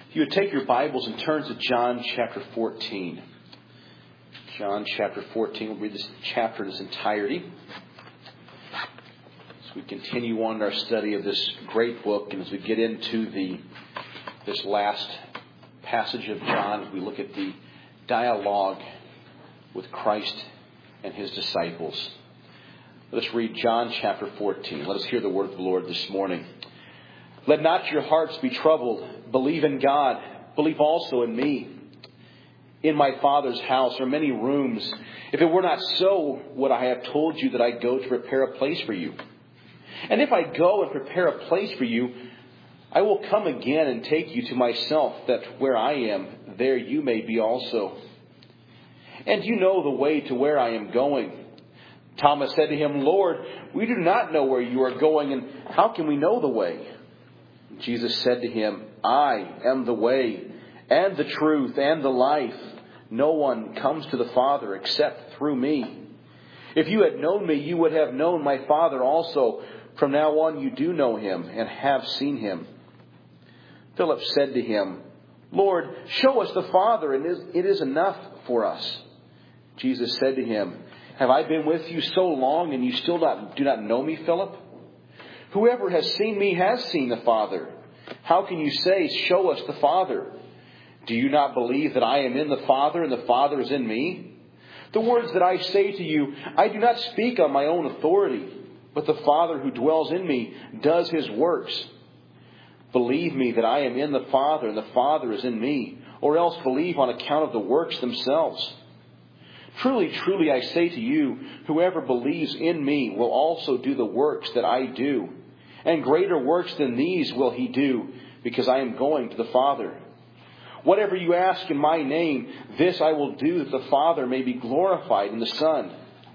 If you would take your Bibles and turn to John chapter 14. John chapter 14. We'll read this chapter in its entirety. As we continue on our study of this great book, and as we get into this last passage of John, as we look at the dialogue with Christ and His disciples. Let us read John chapter 14. Let us hear the word of the Lord this morning. Let not your hearts be troubled. Believe in God. Believe also in me. In my Father's house are many rooms. If it were not so, would I have told you that I go to prepare a place for you? And if I go and prepare a place for you, I will come again and take you to myself, that where I am, there you may be also. And you know the way to where I am going. Thomas said to him, Lord, we do not know where you are going, and how can we know the way? Jesus said to him, I am the way, and the truth, and the life. No one comes to the Father except through me. If you had known me, you would have known my Father also. From now on you do know him, and have seen him. Philip said to him, Lord, show us the Father, and it is enough for us. Jesus said to him, have I been with you so long, and you still do not know me, Philip? Whoever has seen me has seen the Father. How can you say, show us the Father? Do you not believe that I am in the Father and the Father is in me? The words that I say to you, I do not speak on my own authority, but the Father who dwells in me does his works. Believe me that I am in the Father and the Father is in me, or else believe on account of the works themselves. Truly, truly, I say to you, whoever believes in me will also do the works that I do. And greater works than these will he do, because I am going to the Father. Whatever you ask in my name, this I will do, that the Father may be glorified in the Son.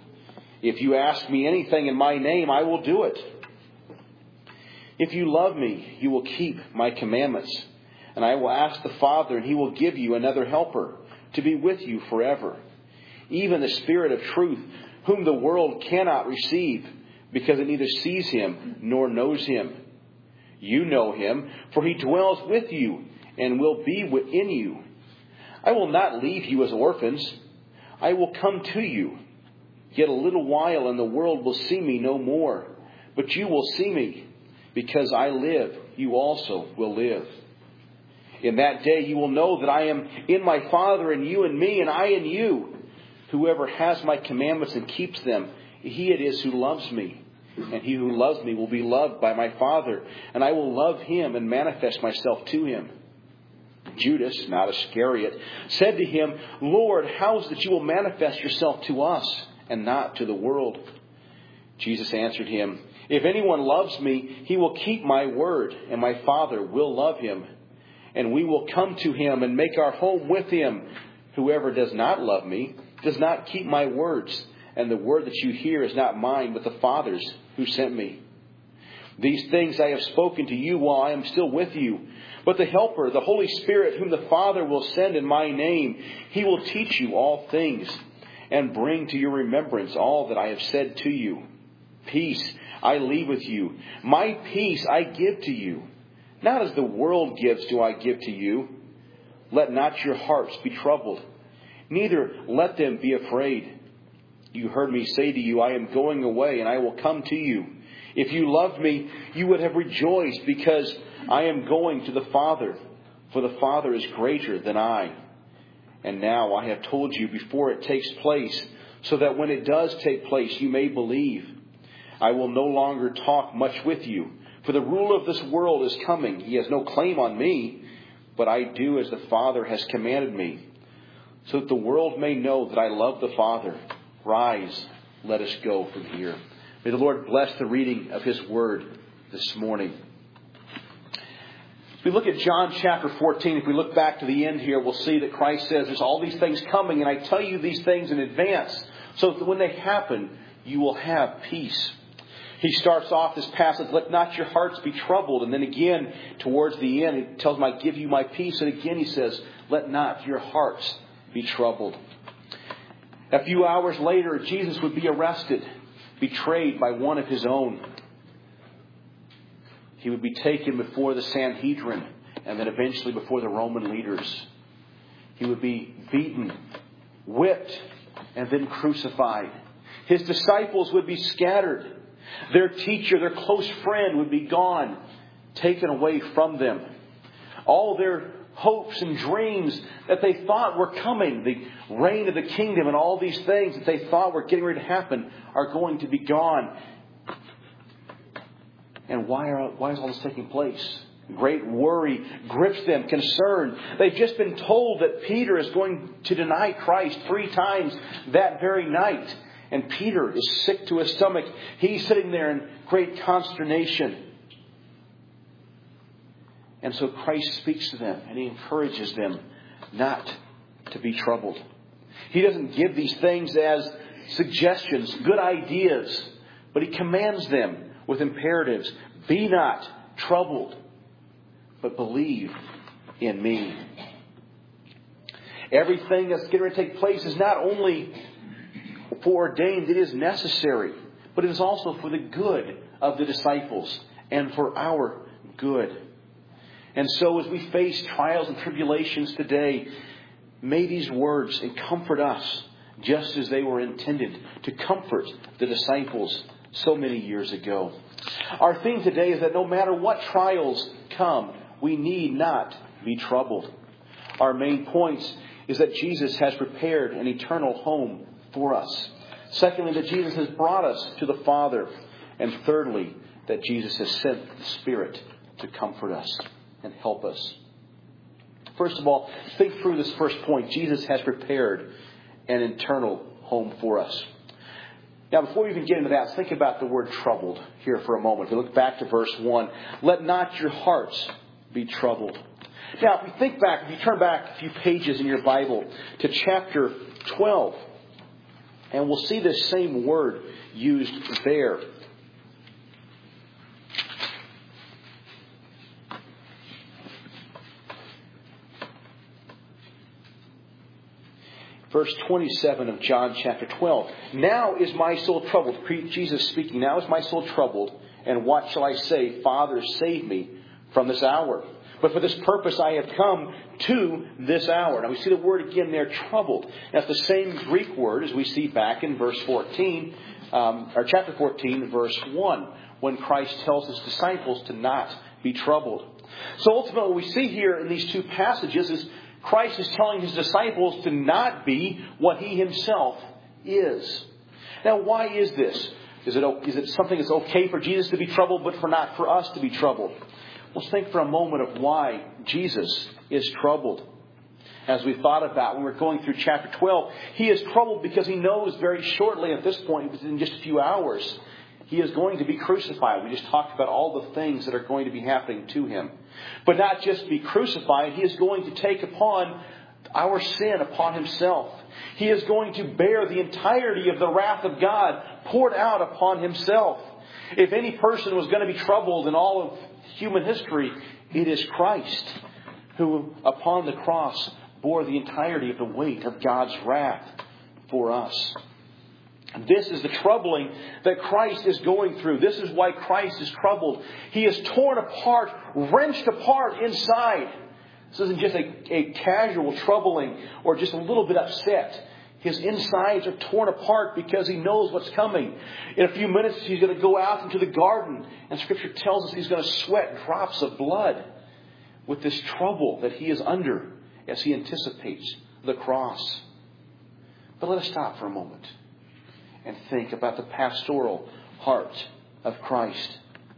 If you ask me anything in my name, I will do it. If you love me, you will keep my commandments. And I will ask the Father, and he will give you another helper to be with you forever. Even the Spirit of truth, whom the world cannot receive, because it neither sees him nor knows him. You know him, for he dwells with you and will be within you. I will not leave you as orphans. I will come to you. Yet a little while, and the world will see me no more. But you will see me. Because I live, you also will live. In that day you will know that I am in my Father, and you in me, and I in you. Whoever has my commandments and keeps them, he it is who loves me. And he who loves me will be loved by my Father, and I will love him and manifest myself to him. Judas, not Iscariot, said to him, Lord, how is it that you will manifest yourself to us and not to the world? Jesus answered him, if anyone loves me, he will keep my word, and my Father will love him. And we will come to him and make our home with him. Whoever does not love me does not keep my words, and the word that you hear is not mine, but the Father's who sent me. These things I have spoken to you while I am still with you. But the Helper, the Holy Spirit, whom the Father will send in my name, he will teach you all things, and bring to your remembrance all that I have said to you. Peace I leave with you. My peace I give to you. Not as the world gives do I give to you. Let not your hearts be troubled. Neither let them be afraid. You heard me say to you, I am going away, and I will come to you. If you loved me, you would have rejoiced, because I am going to the Father, for the Father is greater than I. And now I have told you before it takes place, so that when it does take place, you may believe. I will no longer talk much with you, for the ruler of this world is coming. He has no claim on me, but I do as the Father has commanded me, so that the world may know that I love the Father. Rise, let us go from here. May the Lord bless the reading of his word this morning. If we look at John chapter 14, if we look back to the end here, we'll see that Christ says there's all these things coming, and I tell you these things in advance, so that when they happen, you will have peace. He starts off this passage, let not your hearts be troubled. And then again, towards the end, he tells them, I give you my peace. And again, he says, let not your hearts be troubled. A few hours later, Jesus would be arrested, betrayed by one of his own. He would be taken before the Sanhedrin and then eventually before the Roman leaders. He would be beaten, whipped, and then crucified. His disciples would be scattered. Their teacher, their close friend would be gone, taken away from them. All their hopes and dreams that they thought were coming, the reign of the kingdom and all these things that they thought were getting ready to happen, are going to be gone. And why is all this taking place? Great worry grips them, concern. They've just been told that Peter is going to deny Christ 3 times that very night. And Peter is sick to his stomach. He's sitting there in great consternation. And so Christ speaks to them and He encourages them not to be troubled. He doesn't give these things as suggestions, good ideas, but He commands them with imperatives. Be not troubled, but believe in me. Everything that's getting ready to take place is not only foreordained, it is necessary, but it is also for the good of the disciples and for our good. And so as we face trials and tribulations today, may these words comfort us just as they were intended to comfort the disciples so many years ago. Our theme today is that no matter what trials come, we need not be troubled. Our main point is that Jesus has prepared an eternal home for us. Secondly, that Jesus has brought us to the Father. And thirdly, that Jesus has sent the Spirit to comfort us and help us. First of all, think through this first point. Jesus has prepared an eternal home for us. Now, before we even get into that, let's think about the word troubled here for a moment. If we look back to verse 1, let not your hearts be troubled. Now, if we think back, if you turn back a few pages in your Bible to chapter 12, and we'll see this same word used there. Verse 27 of John chapter 12. Now is my soul troubled. Jesus speaking. Now is my soul troubled. And what shall I say? Father, save me from this hour. But for this purpose I have come to this hour. Now we see the word again there, troubled. That's the same Greek word as we see back in verse 14, or chapter 14, verse 1, when Christ tells His disciples to not be troubled. So ultimately what we see here in these 2 passages is Christ is telling His disciples to not be what He Himself is. Now, why is this? Is it something that's okay for Jesus to be troubled, but not for us to be troubled? Let's think for a moment of why Jesus is troubled. As we thought about when we were going through chapter 12, He is troubled because He knows very shortly at this point, within just a few hours, He is going to be crucified. We just talked about all the things that are going to be happening to Him. But not just be crucified, He is going to take upon our sin upon Himself. He is going to bear the entirety of the wrath of God poured out upon Himself. If any person was going to be troubled in all of human history, it is Christ, who upon the cross bore the entirety of the weight of God's wrath for us. This is the troubling that Christ is going through. This is why Christ is troubled. He is torn apart, wrenched apart inside. This isn't just a casual troubling or just a little bit upset. His insides are torn apart because He knows what's coming. In a few minutes, He's going to go out into the garden. And Scripture tells us He's going to sweat drops of blood with this trouble that He is under as He anticipates the cross. But let us stop for a moment and think about the pastoral heart of Christ.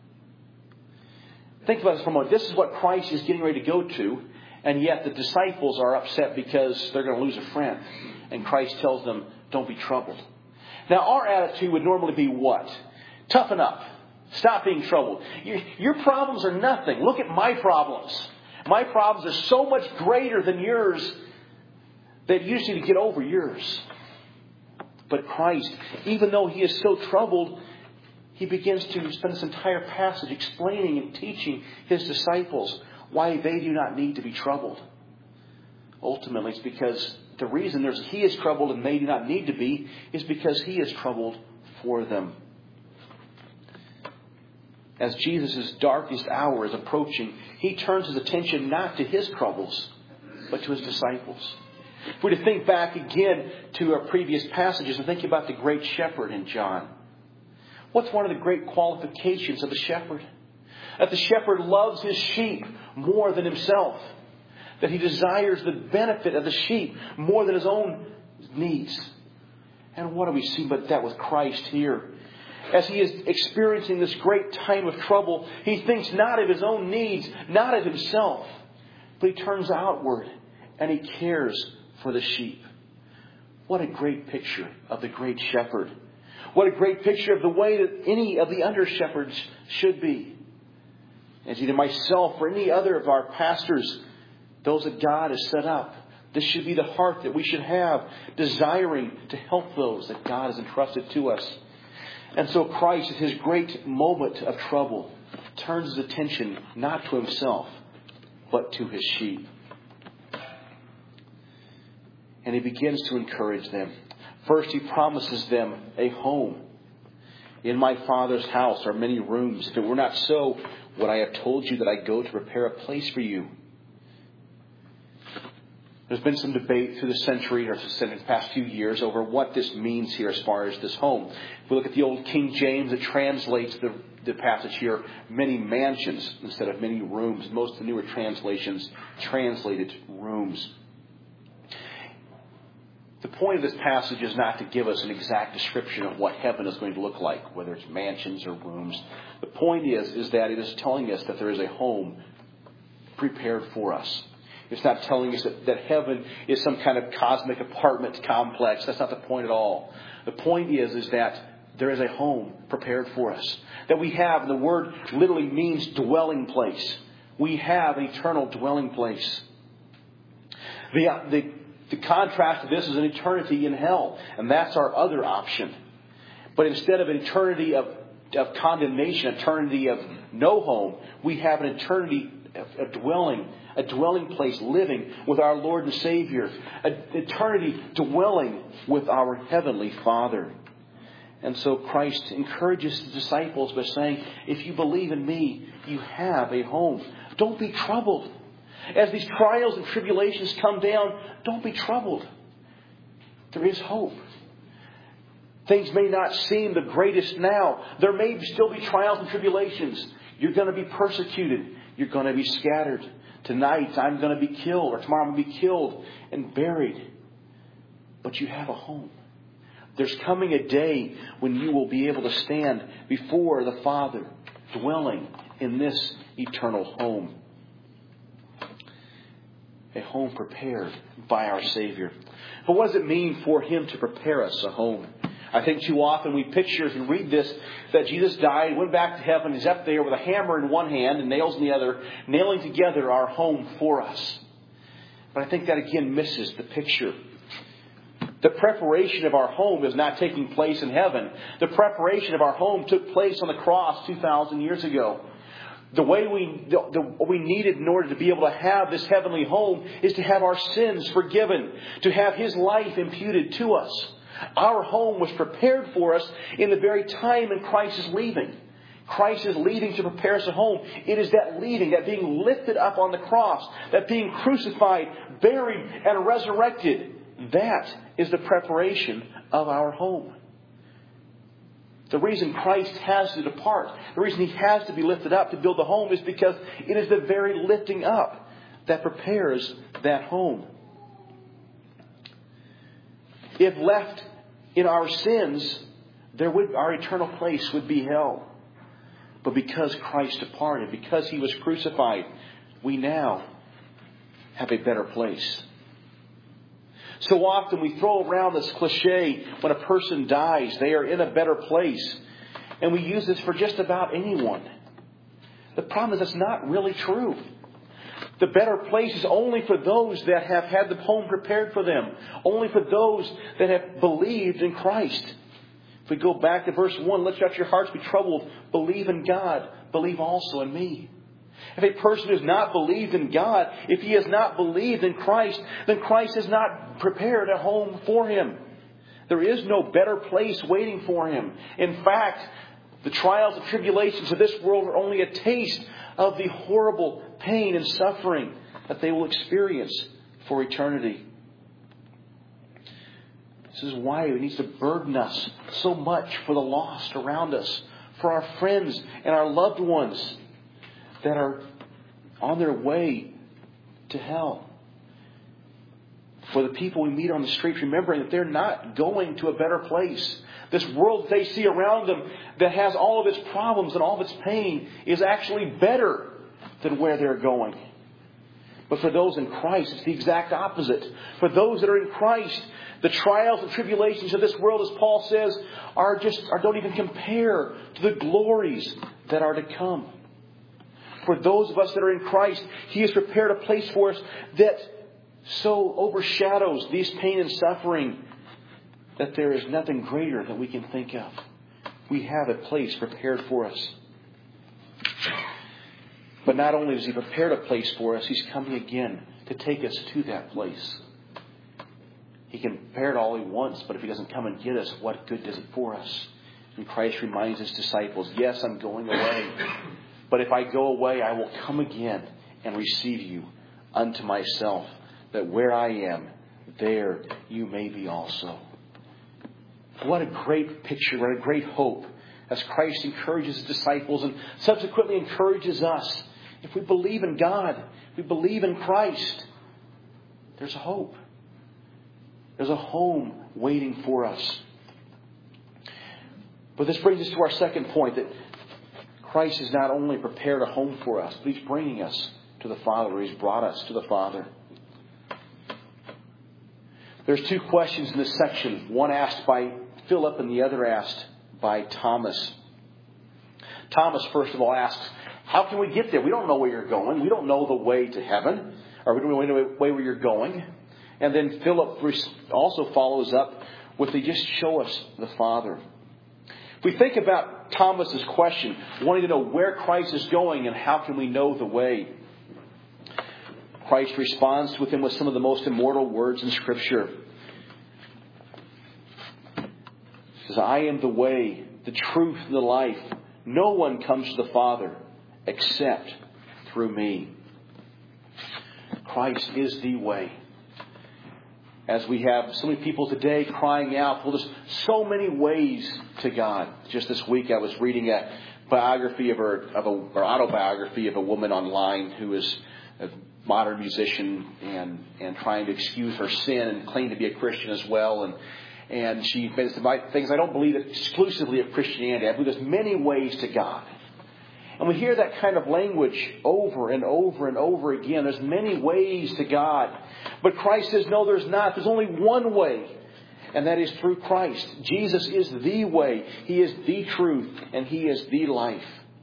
Think about this for a moment. This is what Christ is getting ready to go to, and yet the disciples are upset because they're going to lose a friend. And Christ tells them, don't be troubled. Now, our attitude would normally be what? Toughen up. Stop being troubled. Your problems are nothing. Look at my problems. My problems are so much greater than yours that you just need to get over yours. But Christ, even though He is so troubled, He begins to spend this entire passage explaining and teaching His disciples why they do not need to be troubled. Ultimately, it's because the reason He is troubled and they do not need to be is because He is troubled for them. as Jesus' darkest hour is approaching, He turns His attention not to His troubles, but to His disciples. If we're to think back again to our previous passages and think about the great shepherd in John, what's one of the great qualifications of the shepherd? That the shepherd loves his sheep more than himself. That he desires the benefit of the sheep more than his own needs. And what do we see but that with Christ here? As He is experiencing this great time of trouble, He thinks not of His own needs, not of Himself, but He turns outward and He cares for the sheep. What a great picture of the great shepherd. What a great picture of the way that any of the under shepherds should be. As either myself or any other of our pastors, those that God has set up, this should be the heart that we should have, desiring to help those that God has entrusted to us. And so Christ, at His great moment of trouble, turns His attention not to Himself, but to His sheep. And He begins to encourage them. First, He promises them a home. In my Father's house are many rooms. If it were not so, would I have told you that I go to prepare a place for you? There's been some debate through the century or the past few years over what this means here as far as this home. If we look at the old King James, it translates the passage here, many mansions instead of many rooms. Most of the newer translations translated rooms. The point of this passage is not to give us an exact description of what heaven is going to look like, whether it's mansions or rooms. The point is that it is telling us that there is a home prepared for us. It's not telling us that heaven is some kind of cosmic apartment complex. That's not the point at all. The point is that there is a home prepared for us. That we have, and the word literally means dwelling place. We have an eternal dwelling place. The contrast to this is an eternity in hell. And that's our other option. But instead of an eternity of condemnation, eternity of no home, we have an eternity of a dwelling place, living with our Lord and Savior. An eternity dwelling with our Heavenly Father. And so Christ encourages the disciples by saying, if you believe in me, you have a home. Don't be troubled. As these trials and tribulations come down, don't be troubled. There is hope. Things may not seem the greatest now. There may still be trials and tribulations. You're going to be persecuted. You're going to be scattered. Tonight I'm going to be killed, or tomorrow I'm going to be killed and buried. But you have a home. There's coming a day when you will be able to stand before the Father, dwelling in this eternal home. A home prepared by our Savior. But what does it mean for Him to prepare us a home? I think too often we picture, if you read this, that Jesus died, went back to heaven, He's up there with a hammer in one hand and nails in the other, nailing together our home for us. But I think that again misses the picture. The preparation of our home is not taking place in heaven. The preparation of our home took place on the cross 2,000 years ago. What we needed in order to be able to have this heavenly home is to have our sins forgiven, to have His life imputed to us. Our home was prepared for us in the very time when Christ is leaving. Christ is leaving to prepare us a home. It is that leaving, that being lifted up on the cross, that being crucified, buried, and resurrected. That is the preparation of our home. The reason Christ has to depart, the reason He has to be lifted up to build the home is because it is the very lifting up that prepares that home. If left in our sins, our eternal place would be hell. But because Christ departed, because He was crucified, we now have a better place. So often we throw around this cliche, when a person dies, they are in a better place. And we use this for just about anyone. The problem is that's not really true. The better place is only for those that have had the home prepared for them. Only for those that have believed in Christ. If we go back to verse 1, let not your hearts be troubled. Believe in God. Believe also in me. If a person has not believed in God, if he has not believed in Christ, then Christ has not prepared a home for him. There is no better place waiting for him. In fact, The trials and tribulations of this world are only a taste of the horrible pain and suffering that they will experience for eternity. This is why it needs to burden us so much for the lost around us, for our friends and our loved ones that are on their way to hell. For the people we meet on the street, remembering that they're not going to a better place. This world they see around them that has all of its problems and all of its pain is actually better than where they're going. But for those in Christ, it's the exact opposite. For those that are in Christ, the trials and tribulations of this world, as Paul says, don't even compare to the glories that are to come. For those of us that are in Christ, He has prepared a place for us that so overshadows these pain and suffering that there is nothing greater that we can think of. We have a place prepared for us. But not only has He prepared a place for us, He's coming again to take us to that place. He can prepare it all He wants, but if He doesn't come and get us, what good does it for us? And Christ reminds His disciples, yes, I'm going away. But if I go away, I will come again and receive you unto myself, that where I am, there you may be also. What a great picture, what a great hope, as Christ encourages His disciples and subsequently encourages us. If we believe in God, if we believe in Christ, there's a hope. There's a home waiting for us. But this brings us to our second point, that Christ has not only prepared a home for us, but He's bringing us to the Father, or He's brought us to the Father. There's two questions in this section, one asked by Philip and the other asked by Thomas. Thomas, first of all, asks, how can we get there? We don't know where you're going. We don't know the way to heaven, or we don't know the way where you're going. And then Philip also follows up with, they just show us the Father. If we think about Thomas's question, wanting to know where Christ is going and how can we know the way, Christ responds with him with some of the most immortal words in Scripture. He says, I am the way, the truth, and the life. No one comes to the Father except through me. Christ is the way. As we have so many people today crying out, well, there's so many ways to God. Just this week I was reading a biography or autobiography of a woman online who is a modern musician and trying to excuse her sin and claim to be a Christian as well. And she said things, I don't believe exclusively of Christianity. I believe there's many ways to God. And we hear that kind of language over and over and over again. There's many ways to God. But Christ says, no, there's not. There's only one way. And that is through Christ. Jesus is the way. He is the truth. And He is the life.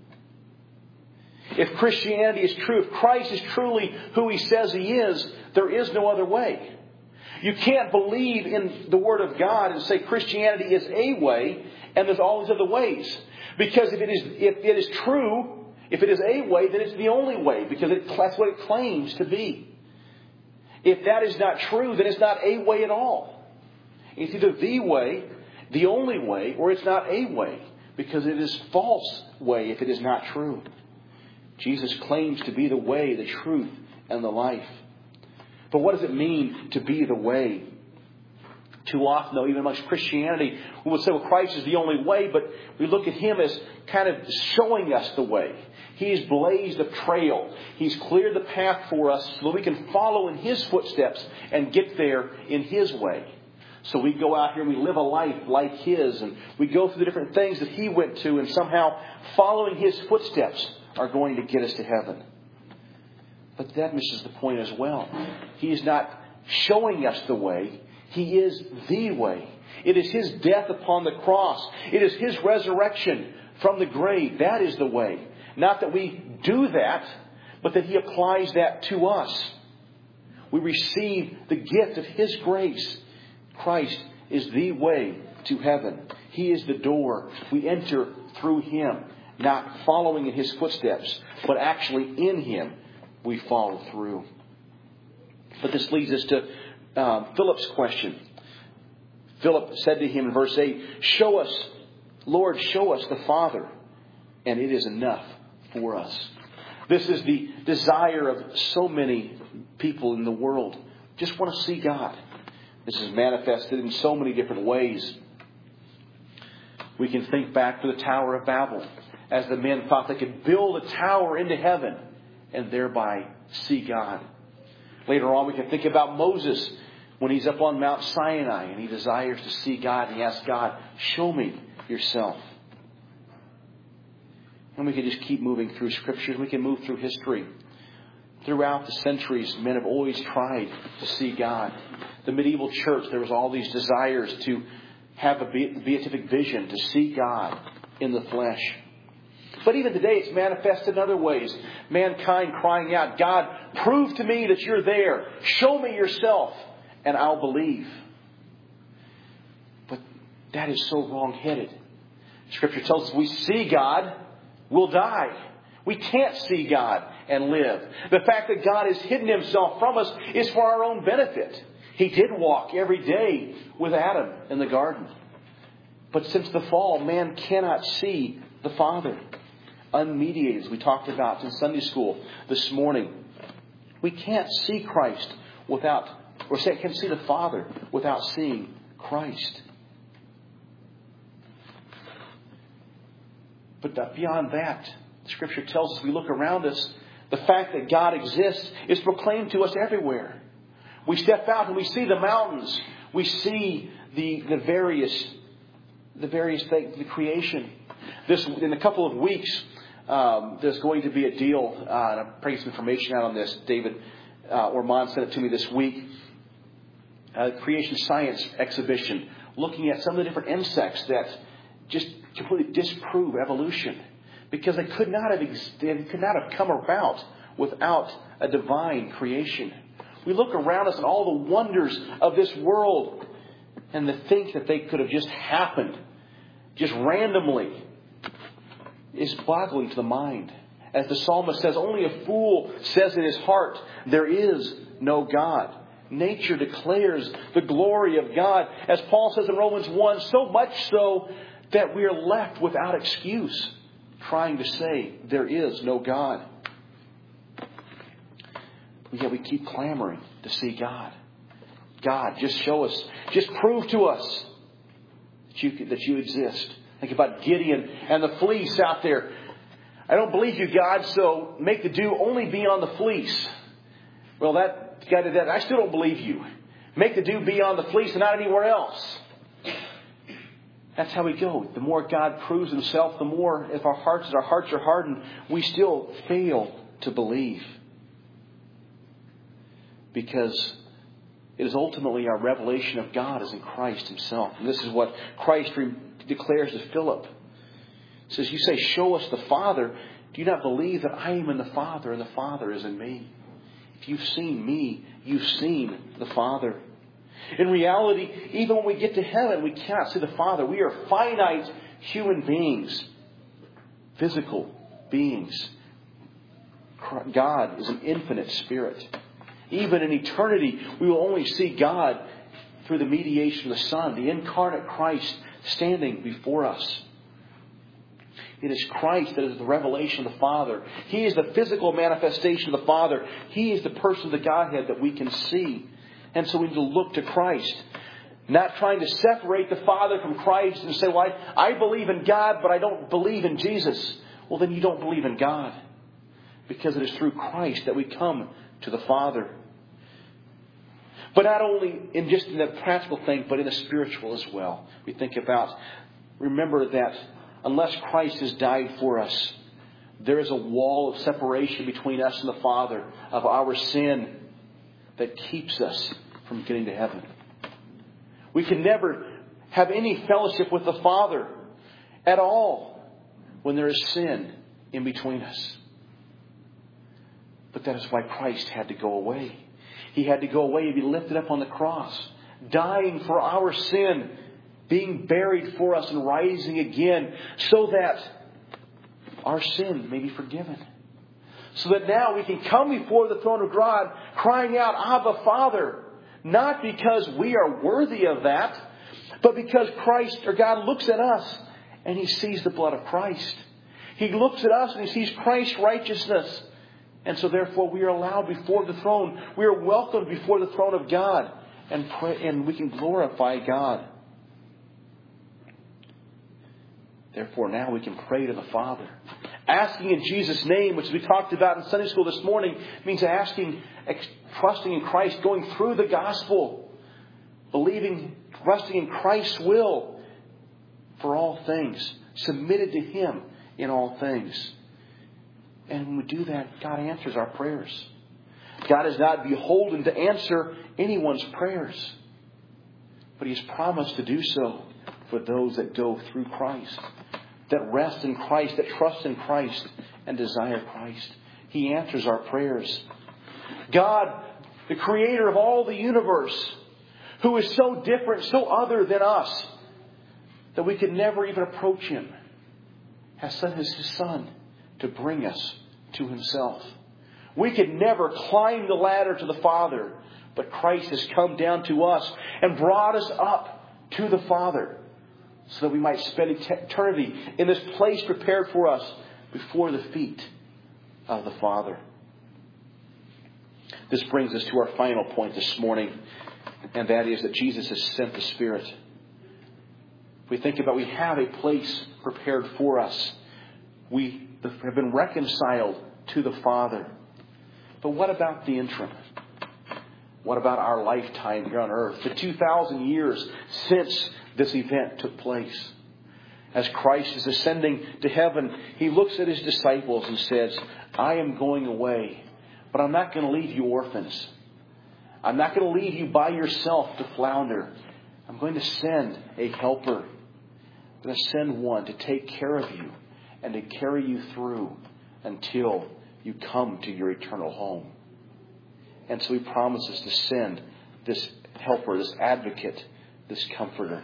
If Christianity is true, if Christ is truly who He says He is, there is no other way. You can't believe in the Word of God and say Christianity is a way and there's all these other ways. Because if it is true, if it is a way, then it's the only way. Because that's what it claims to be. If that is not true, then it's not a way at all. It's either the way, the only way, or it's not a way. Because it is false way if it is not true. Jesus claims to be the way, the truth, and the life. But what does it mean to be the way? Too often, though, even amongst Christianity, we would say, well, Christ is the only way, but we look at Him as kind of showing us the way. He's blazed a trail. He's cleared the path for us so that we can follow in His footsteps and get there in His way. So we go out here and we live a life like His, and we go through the different things that He went to, and somehow following His footsteps are going to get us to heaven. But that misses the point as well. He is not showing us the way. He is the way. It is His death upon the cross. It is His resurrection from the grave. That is the way. Not that we do that, but that He applies that to us. We receive the gift of His grace. Christ is the way to heaven. He is the door. We enter through Him, not following in His footsteps, but actually in Him we follow through. But this leads us to Philip's question. Philip said to him in verse 8, show us Lord, show us the Father, and it is enough for us. This is the desire of so many people in the world. Just want to see God. This is manifested in so many different ways. We can think back to the Tower of Babel, as the men thought they could build a tower into heaven and thereby see God. Later on, we can think about Moses when he's up on Mount Sinai and he desires to see God. And he asks God, show me yourself. And we can just keep moving through Scriptures. We can move through history. Throughout the centuries, men have always tried to see God. The medieval church, there was all these desires to have a beatific vision, to see God in the flesh. But even today, it's manifested in other ways. Mankind crying out, God, prove to me that you're there. Show me yourself, and I'll believe. But that is so wrong-headed. Scripture tells us we see God, we'll die. We can't see God and live. The fact that God has hidden Himself from us is for our own benefit. He did walk every day with Adam in the garden. But since the fall, man cannot see the Father. Unmediated, as we talked about in Sunday school this morning. We can't see Christ without, or can't see the Father without seeing Christ. But beyond that, Scripture tells us, we look around us, the fact that God exists is proclaimed to us everywhere. We step out and we see the mountains. We see the various things, the creation. In a couple of weeks, there's going to be a deal, and I'm bringing some information out on this. David Ormond sent it to me this week. Creation Science exhibition, looking at some of the different insects that just completely disprove evolution, because they could not have come about without a divine creation. We look around us at all the wonders of this world, and to think that they could have just happened, just randomly, is boggling to the mind. As the psalmist says, only a fool says in his heart, there is no God. Nature declares the glory of God. As Paul says in Romans 1, so much so that we are left without excuse, trying to say there is no God. Yet we keep clamoring to see God. God, just show us, just prove to us that you exist. Think about Gideon and the fleece out there. I don't believe you, God, so make the dew only be on the fleece. Well, that guy did that. I still don't believe you. Make the dew be on the fleece and not anywhere else. That's how we go. The more God proves Himself, the more, if our hearts are hardened, we still fail to believe. Because it is ultimately our revelation of God is in Christ Himself. And this is what Christ declares to Philip. He says, you say, show us the Father. Do you not believe that I am in the Father and the Father is in me? If you've seen me, you've seen the Father. In reality, even when we get to heaven, we cannot see the Father. We are finite human beings. Physical beings. God is an infinite spirit. Even in eternity, we will only see God through the mediation of the Son, the incarnate Christ standing before us. It is Christ that is the revelation of the Father. He is the physical manifestation of the Father. He is the person of the Godhead that we can see. And so we need to look to Christ. Not trying to separate the Father from Christ and say, well, I believe in God, but I don't believe in Jesus. Well, then you don't believe in God. Because it is through Christ that we come to the Father. But not only in the practical thing, but in the spiritual as well. We think about, remember that unless Christ has died for us, there is a wall of separation between us and the Father of our sin that keeps us from getting to heaven. We can never have any fellowship with the Father at all when there is sin in between us. But that is why Christ had to go away. He had to go away and be lifted up on the cross, dying for our sin, being buried for us and rising again so that our sin may be forgiven. So that now we can come before the throne of God crying out, Abba, Father, not because we are worthy of that, but because Christ or God looks at us and he sees the blood of Christ. He looks at us and he sees Christ's righteousness. And so therefore we are allowed before the throne. We are welcomed before the throne of God. And pray, and we can glorify God. Therefore now we can pray to the Father. Asking in Jesus' name, which we talked about in Sunday school this morning, means asking, trusting in Christ, going through the gospel, believing, trusting in Christ's will for all things, submitted to Him in all things. And when we do that, God answers our prayers. God is not beholden to answer anyone's prayers, but He has promised to do so for those that go through Christ, that rest in Christ, that trust in Christ and desire Christ. He answers our prayers. God, the Creator of all the universe, who is so different, so other than us, that we could never even approach Him, has sent His Son to bring us to Himself. We could never climb the ladder to the Father, but Christ has come down to us and brought us up to the Father so that we might spend eternity in this place prepared for us before the feet of the Father. This brings us to our final point this morning, and that is that Jesus has sent the Spirit. We think about we have a place prepared for us. We have been reconciled to the Father. But what about the interim? What about our lifetime here on earth? The 2,000 years since this event took place. As Christ is ascending to heaven, He looks at His disciples and says, I am going away, but I'm not going to leave you orphans. I'm not going to leave you by yourself to flounder. I'm going to send a helper. I'm going to send one to take care of you and to carry you through until you come to your eternal home. And so He promises to send this helper, this advocate, this comforter,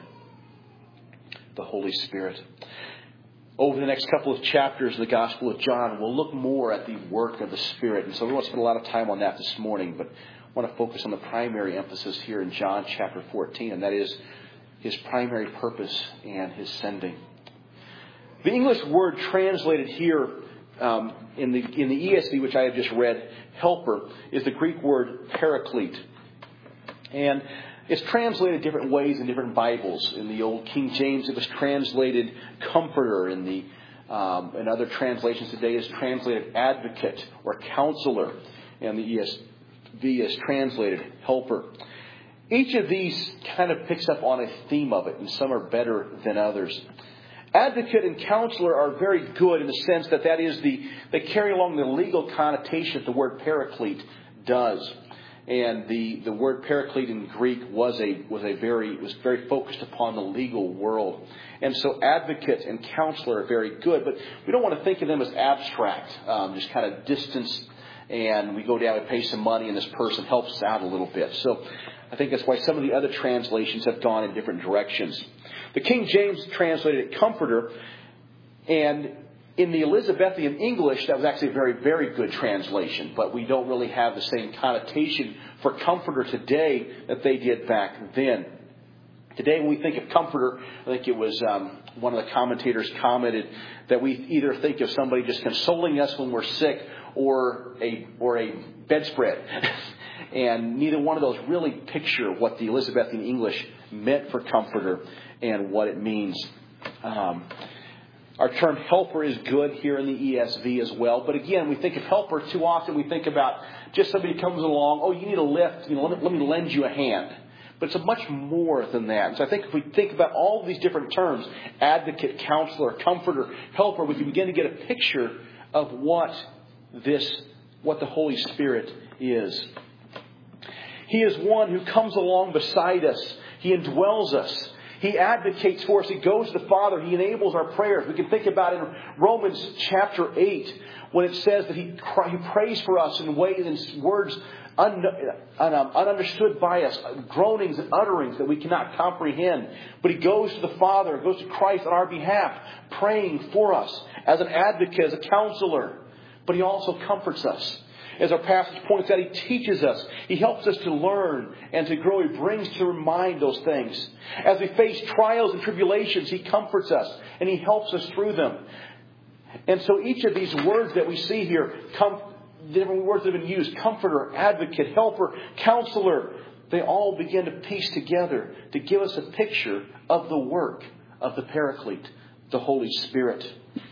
the Holy Spirit. Over the next couple of chapters of the Gospel of John, we'll look more at the work of the Spirit. And so we won't spend a lot of time on that this morning, but I want to focus on the primary emphasis here in John chapter 14, and that is His primary purpose and His sending. The English word translated here in the ESV, which I have just read, helper, is the Greek word paraclete. And it's translated different ways in different Bibles. In the Old King James, it was translated comforter. In other translations today, is translated advocate or counselor. And the ESV is translated helper. Each of these kind of picks up on a theme of it, and some are better than others. Advocate and counselor are very good in the sense that they carry along the legal connotation that the word paraclete does. And the word paraclete in Greek was very focused upon the legal world. And so advocate and counselor are very good, but we don't want to think of them as abstract, just kind of distance, and we go down and pay some money and this person helps us out a little bit. So I think that's why some of the other translations have gone in different directions. The King James translated it comforter, and in the Elizabethan English, that was actually a very, very good translation, but we don't really have the same connotation for comforter today that they did back then. Today, when we think of comforter, I think it was one of the commentators commented that we either think of somebody just consoling us when we're sick or a bedspread. And neither one of those really picture what the Elizabethan English meant for comforter and what it means. Our term helper is good here in the ESV as well. But again, we think of helper too often. We think about just somebody comes along. Oh, you need a lift. Let me lend you a hand. But it's much more than that. So I think if we think about all of these different terms, advocate, counselor, comforter, helper, we can begin to get a picture of what the Holy Spirit is. He is one who comes along beside us. He indwells us. He advocates for us. He goes to the Father. He enables our prayers. We can think about in Romans chapter 8 when it says that He prays for us in ways and words ununderstood by us, groanings and utterings that we cannot comprehend. But He goes to the Father, goes to Christ on our behalf, praying for us as an advocate, as a counselor. But He also comforts us. as our passage points out, He teaches us. He helps us to learn and to grow. He brings to mind those things. As we face trials and tribulations, He comforts us and He helps us through them. And so each of these words that we see here, different words that have been used, comforter, advocate, helper, counselor, they all begin to piece together to give us a picture of the work of the Paraclete, the Holy Spirit.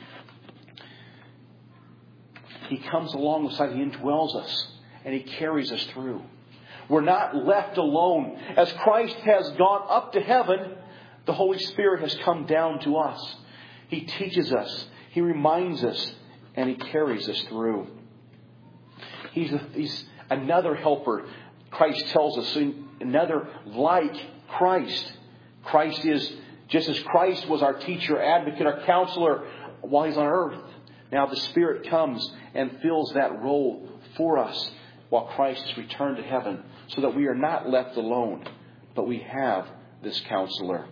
He comes alongside, He indwells us, and He carries us through. We're not left alone. As Christ has gone up to heaven, the Holy Spirit has come down to us. He teaches us, He reminds us, and He carries us through. He's another helper. Christ tells us, another like Christ. Christ is, just as Christ was our teacher, advocate, our counselor while He's on earth. Now the Spirit comes and fills that role for us while Christ has returned to heaven, so that we are not left alone, but we have this counselor.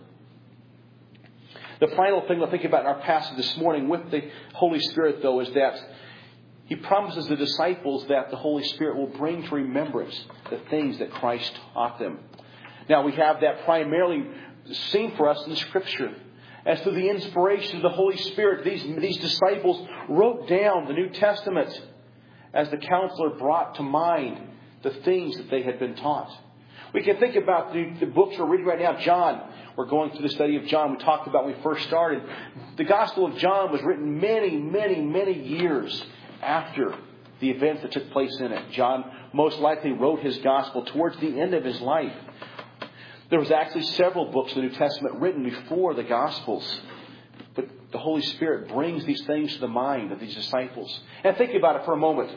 The final thing we'll think about in our passage this morning with the Holy Spirit, though, is that He promises the disciples that the Holy Spirit will bring to remembrance the things that Christ taught them. Now, we have that primarily seen for us in the Scripture. As through the inspiration of the Holy Spirit, these disciples wrote down the New Testament as the counselor brought to mind the things that they had been taught. We can think about the books we're reading right now. John, we're going through the study of John. We talked about when we first started. The Gospel of John was written many, many, many years after the events that took place in it. John most likely wrote his Gospel towards the end of his life. There was actually several books of the New Testament written before the Gospels. But the Holy Spirit brings these things to the mind of these disciples. And think about it for a moment.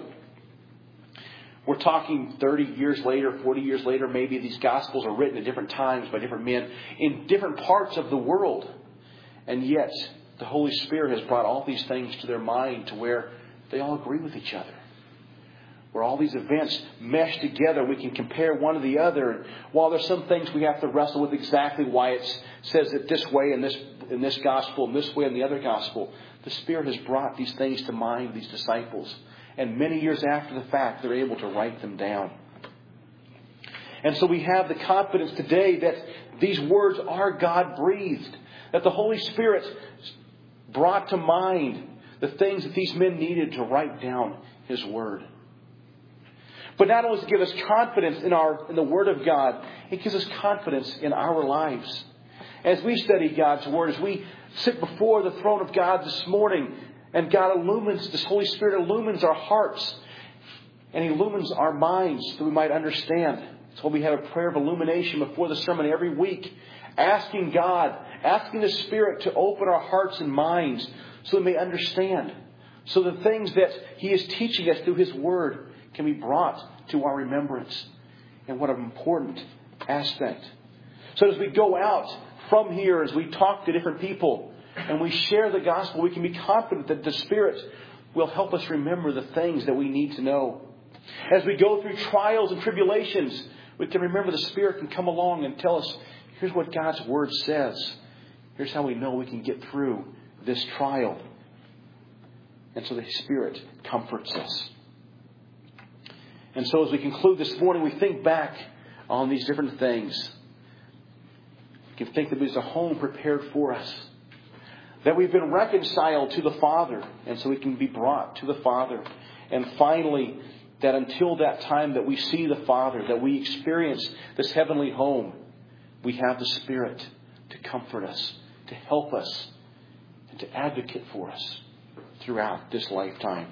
We're talking 30 years later, 40 years later, maybe these Gospels are written at different times by different men in different parts of the world. And yet, the Holy Spirit has brought all these things to their mind to where they all agree with each other. Where all these events mesh together, we can compare one to the other. And while there's some things we have to wrestle with exactly why it says it this way in this gospel, and this way in the other gospel, the Spirit has brought these things to mind, these disciples. And many years after the fact, they're able to write them down. And so we have the confidence today that these words are God-breathed. That the Holy Spirit brought to mind the things that these men needed to write down His Word. But not only does it give us confidence in the Word of God, it gives us confidence in our lives. As we study God's Word, as we sit before the throne of God this morning, and this Holy Spirit illumines our hearts, and He illumines our minds so we might understand. That's why we have a prayer of illumination before the sermon every week, asking the Spirit to open our hearts and minds so we may understand. So the things that He is teaching us through His Word can be brought to our remembrance. And what an important aspect. So as we go out from here, as we talk to different people, and we share the gospel, we can be confident that the Spirit will help us remember the things that we need to know. As we go through trials and tribulations, we can remember the Spirit can come along and tell us, here's what God's Word says. Here's how we know we can get through this trial. And so the Spirit comforts us. And so as we conclude this morning, we think back on these different things. We can think that there's a home prepared for us. That we've been reconciled to the Father, and so we can be brought to the Father. And finally, that until that time that we see the Father, that we experience this heavenly home, we have the Spirit to comfort us, to help us, and to advocate for us throughout this lifetime.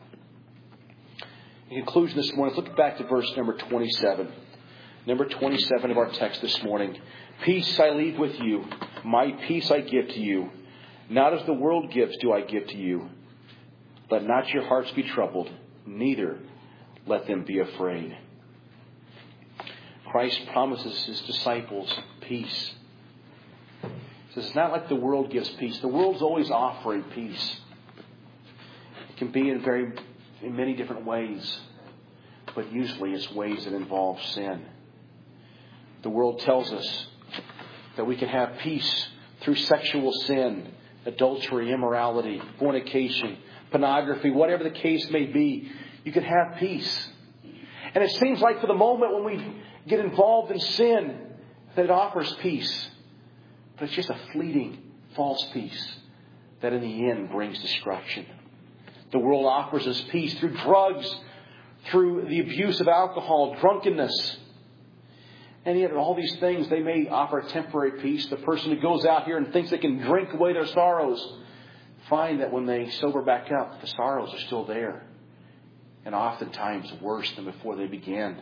In conclusion this morning, let's look back to verse number 27. Number 27 of our text this morning. Peace I leave with you, my peace I give to you. Not as the world gives do I give to you. Let not your hearts be troubled, neither let them be afraid. Christ promises His disciples peace. He says it's not like the world gives peace. The world's always offering peace. It can be in many different ways, but usually it's ways that involve sin. The world tells us that we can have peace through sexual sin, adultery, immorality, fornication, pornography, whatever the case may be. you can have peace. And it seems like for the moment when we get involved in sin, that it offers peace. But it's just a fleeting, false peace that in the end brings destruction. The world offers us peace through drugs, through the abuse of alcohol, drunkenness. And yet all these things, they may offer a temporary peace. The person who goes out here and thinks they can drink away their sorrows, find that when they sober back up, the sorrows are still there. And oftentimes worse than before they began.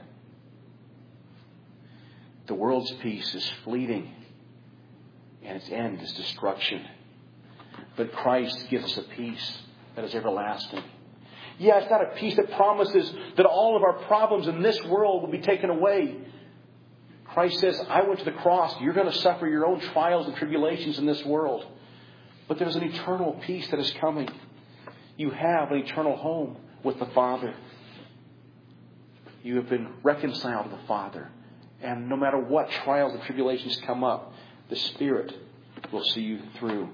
The world's peace is fleeting, and its end is destruction. But Christ gives us a peace that is everlasting. Yeah, it's not a peace that promises that all of our problems in this world will be taken away. Christ says, I went to the cross. You're going to suffer your own trials and tribulations in this world. But there's an eternal peace that is coming. You have an eternal home with the Father. You have been reconciled to the Father. And no matter what trials and tribulations come up, the Spirit will see you through.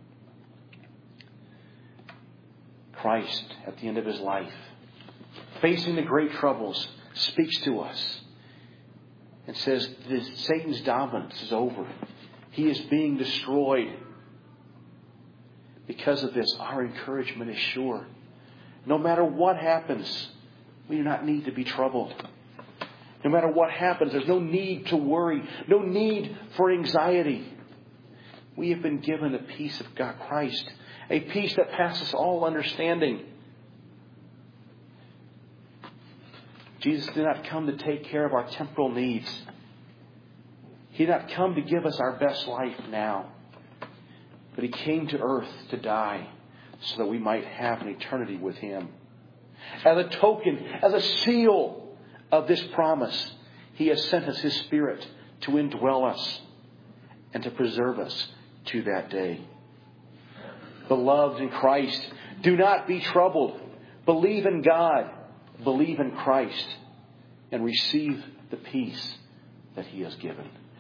Christ, at the end of His life, facing the great troubles, speaks to us and says, Satan's dominance is over. He is being destroyed. Because of this, our encouragement is sure. No matter what happens, we do not need to be troubled. No matter what happens, there's no need to worry. No need for anxiety. We have been given a peace of God, Christ. A peace that passes all understanding. Jesus did not come to take care of our temporal needs. He did not come to give us our best life now. But He came to earth to die so that we might have an eternity with Him. As a token, as a seal of this promise, He has sent us His Spirit to indwell us and to preserve us to that day. Beloved in Christ, do not be troubled. Believe in God. Believe in Christ. And receive the peace that He has given.